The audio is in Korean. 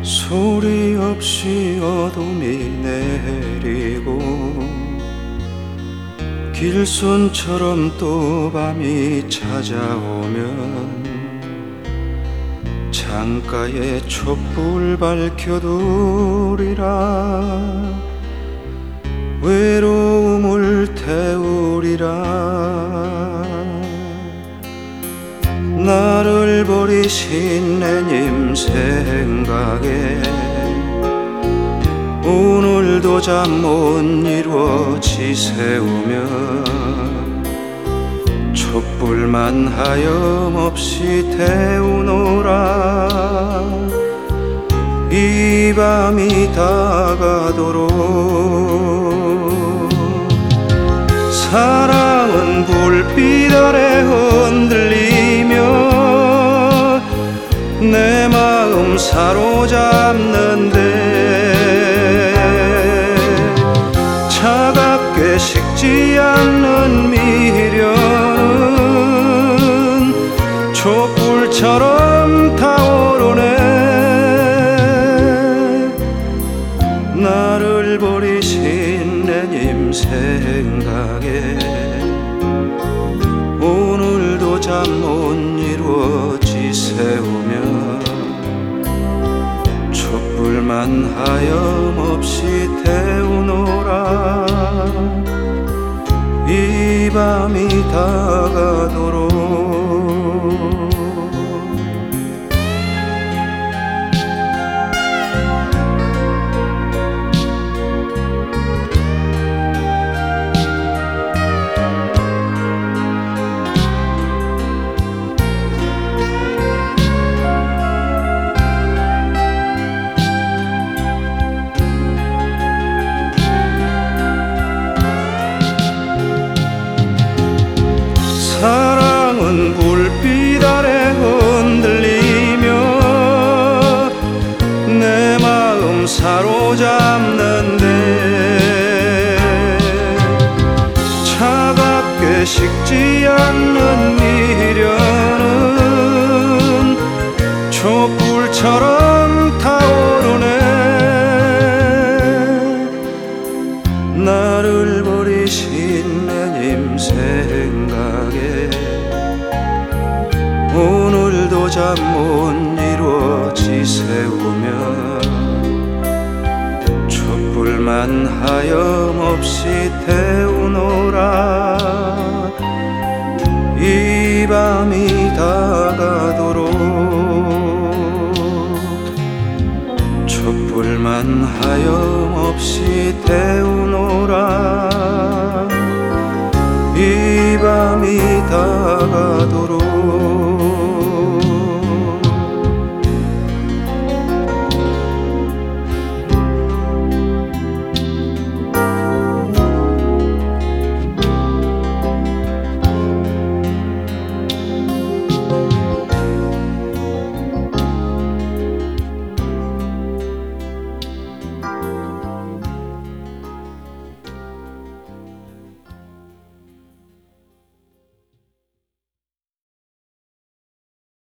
소리 없이 어둠이 내리고 길손처럼 또 밤이 찾아오면 창가에 촛불 밝혀두리라. 외로움을 태우리라. 나를 버리신 내님 생각에 오늘도 잠 못 이루어 지새우며 촛불만 하염없이 태우노라. 이 밤이 다가도록 사랑은 불빛 아래 흔들리며 내 마음 사로잡는데 차갑게 식지 않는 미련은 촛불처럼 타오르네. 나를 버리신 내님 생각에 오늘도 잠 못 이루어 지새우며 촛불만 하염없이 태우노라. 이 밤이 다가도록 사랑은 불빛 아래 흔들리며 내 마음 사로잡는데 차갑게 식지 않는 미련은 촛불처럼 타오르네. 나를 버리신 내님 생각에 오늘도 잠 못 이루어 지새우며 촛불만 하염없이 태우노라. 이 밤이 다가도록 촛불만 하염없이 태우노라.